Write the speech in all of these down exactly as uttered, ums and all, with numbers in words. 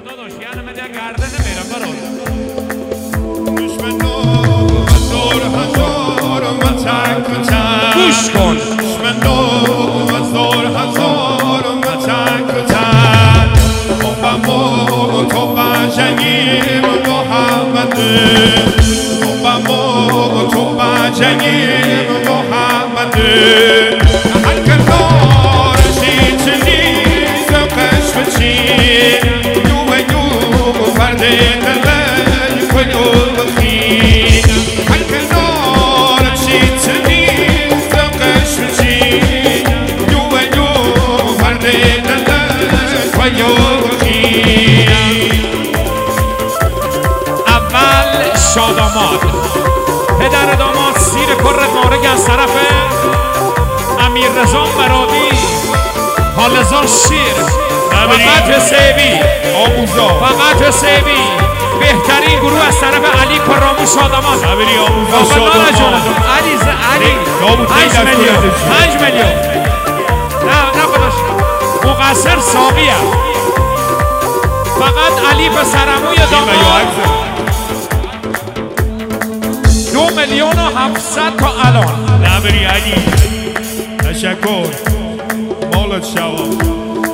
داداش یعنی مده گرده نمیرم برو دشمن هزار هزار من تک به تک گوش کن دشمن هزار هزار من تک به تک بابم و تو بجنگیم محمده بابم و تو بجنگیم محمده هر کنار شیطنی زقش بچین یو یو فرده دلن کنو بخین هر کنار شیطنی زقش بچین یو یو فرده دلن کنو بخین اول شاداماد پدر داماد سیر کرد مارگ از طرف امیر رضا مرادی حالزار شیر فقط حسیبی آموزا فقط حسیبی بهترین گروه از طرف علی کرامو شاداماد نبری آموزا شاداماد علی ز علی پنج میلیون پنج میلیون نه نه خودش مقصر ساقیه فقط علی به سرموی داماد دو میلیون و هفتصد تا الان نبری علی تشکر مالت شواب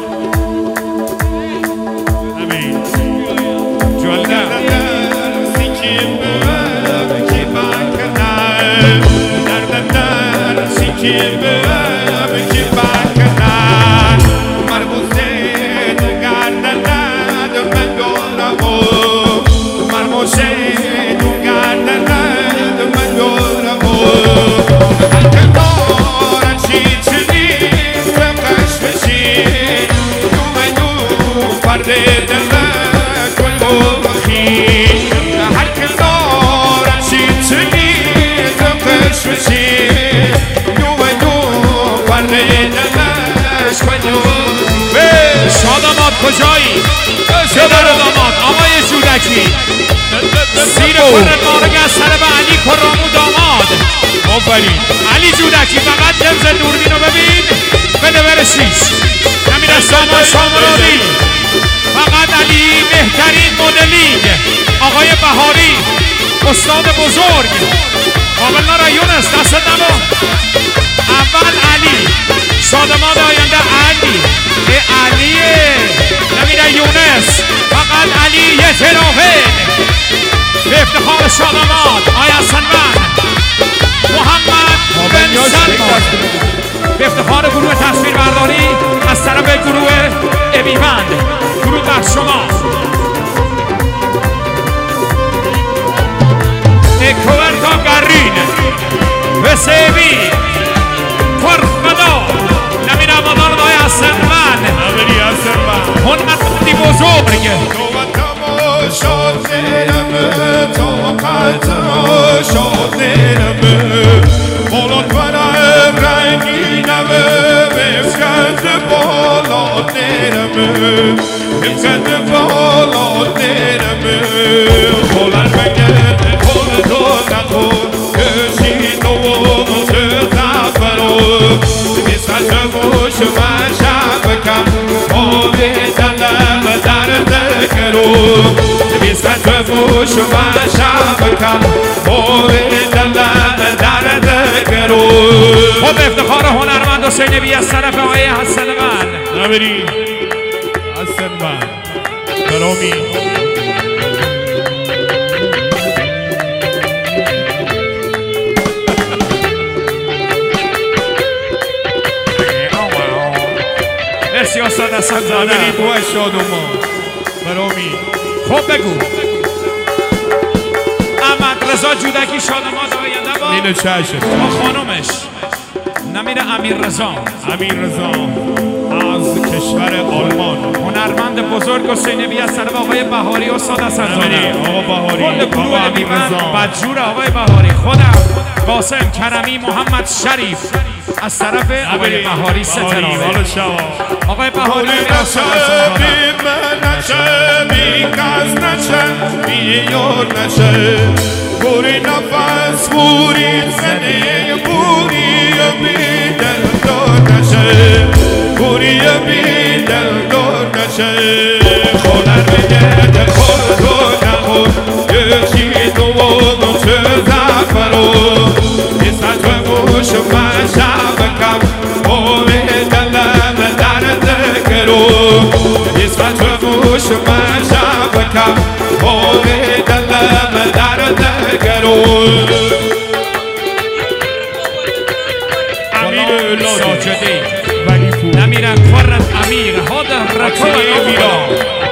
امین جولدم سیکیم ببب کی بکنم دردم در سیکیم ببب کی بکنم مرموزه دو گردن ند من دارم مرموزه دو گردن ند من دارم هر کنار چیچنی زمقش بشین دو دو فرده دلن کنو بخین هر کنار چیچنی زمقش بشین دو دو فرده دلن کنو بخین شاداماد کجایی؟ پدر داماد آقای جودکی سیر کرد مارگ از طرف علی کرامو داماد آفرین علی جودکی فقط لمز دوربین رو ببین بده بره شیش نمیر از سامان شامرادی فقط علی بهترین مدلینگ آقای بهاری استاد بزرگ قابلنا را یونس دست نما اول علی شادماد آینده علی ای علیه نمیره یونس فقط علی یه ترافه به افتخار شادماد آیا سنمن محمد بن سلمان به افتخار گروه تصویر برداری از طرف گروه ابیوند گروه بر شما کوورتا گرین وسیبی فرخدا نمین آمادان دای حسنمن نبری حسنمن هنرمندی بزرگ قوتم شاد دیرمه طاقتم شاد دیرمه بالات برم رنگینمه بفکند بالات دیرمه بفکند بالات دیرمه خولر بگه خول دو نخور کشید و متقب برو بیسخت موش من شب بکم آبی دلم درد کرو بیسخت موش من شب بکم آبی دلم درد کرو خب افتخار هنرمند حسینوی از طرف آقای حسنمن نبری حسنمن گرامی مرسی استاد حسن زاده نبری تو اشاد و ما گرامی خب بگو احمد رضا جودکی شادماد آینده با اینو چشم با خانومش نمیره امیر رضا امیر رضا از کشور آلمان هنرمند بزرگ حسینوی از طرف آقای بهاری استاد حسن زاده آقا بهاری کل گروه آقا امیر ابیوند رضا بدجور آقای بهاری خودم قاسم کرمی محمد شریف از طرف آقای بهاری سترابه آقای بهاری بی من نشه بی کس نشه بی یار نشه بوری نفس بوری زنی بوری بی دل دار نشه بوری بی دل دار نشه خونر بگه ده خود و نخود یکی دوم چه زفرو نیست موش من شبکم اوه دلم درد کرو نیست موش من شبکم اوه دلم درد کرو امیر ساجدی نمیرن فرد امیر هاده رکای ایران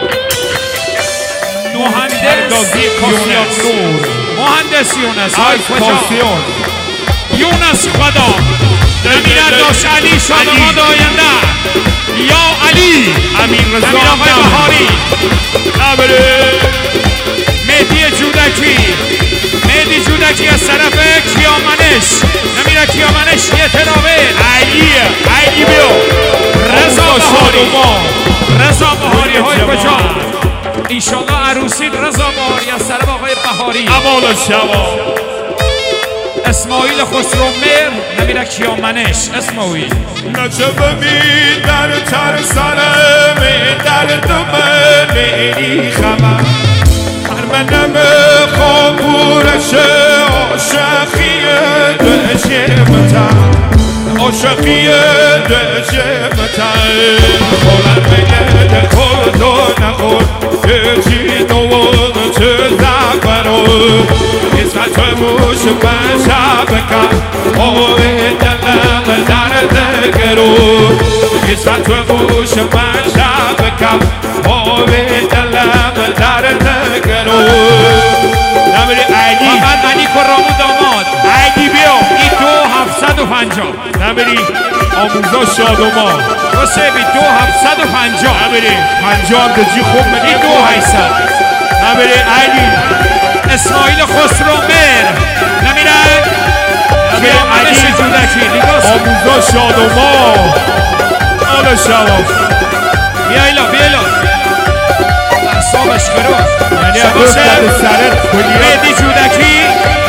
مهندس یونس مهندس یونس های کجا یونس خدا نمیرن داشت علی شادماد آینده یا علی امیر رضا امیر آقای بهاری مهدی جودکی مهدی جودکی از طرف کیامنش نمیره کیامنش یه ترابه علی علی بیو رضا بهاری رضا بهاری های کجا ایشالله عروسی رضا بهاری از طرف آقای بهاری اول شما اسماعیل خسرو مر نمیره کیامنش اسماعیل نجب می در تر سرم در دم نیری خبر هر منم خامورش عاشقی دشمتن عاشقی دشمتن خورم بگه ده خود و نخود یکی دوم چه زفرو نیست موش من شبکم اوه دلم درد گرو نیست موش من شبکم اوه دلم درد گرو نمیری علی فقط علی کرامو داماد علی بیا ای دو هفتصد و پنجاه نمیری آموزا شادومان حسابی دو هفتصد و پنجاه نمیری پنجاه دجی خوب ای میگی دو هیصد نمیری علی اسماعیل خسرو مر نمیرن کیامنش جودکی لیگاس آموزا شادومان آل شواف بیایلا بیایلا اعصابش گرفت یعنی اگه سرت کنی مهدی جودکی